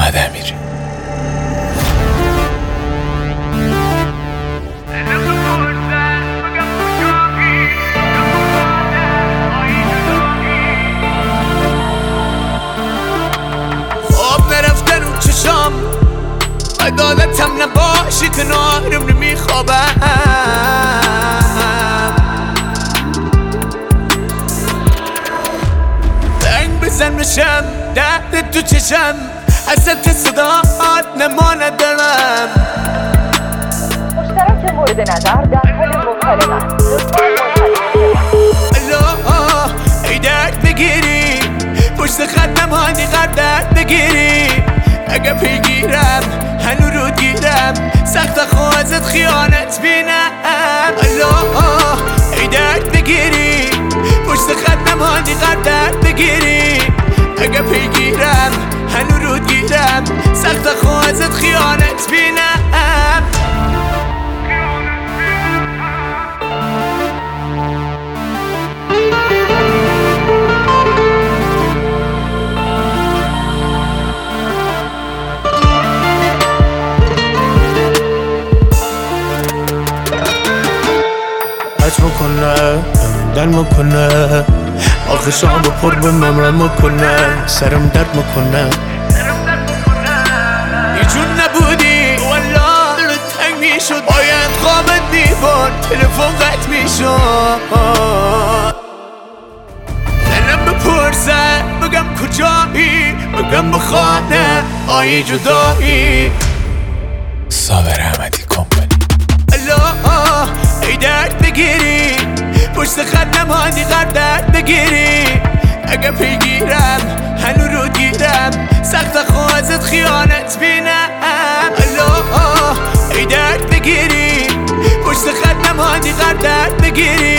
محمد امیری. خواب نرفته رو چشام، عدالتم نباشی کنارم نمیخوابم. زنگ بزن بشم درد تو چشم، حسرت صداات نما ندارم. مشترک مورد نظر در حال مکالمه. الله ای درد بگیری، پشت خط نمانی قرار درد بگیری. اگه پیگیرم هنو رو گیرم، سخت خوازت خیانت بینم. الله ای درد بگیری، پشت خط نمانی قرار درد بگیری. اگه پیگیرم هنو رو گیرم، سخت خوازت خیانت بینم. عجب میکنه دل میکنه، آخشام پر به ممرم میکنه، سرم درد میکنه. ایجون نبودی والله دلت تنگ میشد، باید خوابت میبرد تلفن قطع میشد. دلم بپرسه بگم کجایی، بگم بخانه آیی جدایی. صابر احمدی کمپانی. الله ای درد بگیری، پشت خط نمانی قرار درد بگیری. اگه پیگیرم هنو رو گیرم، سخت خوازت خیانت بینم. الله ای درد بگیری، پشت خط نمانی قرار درد بگیری.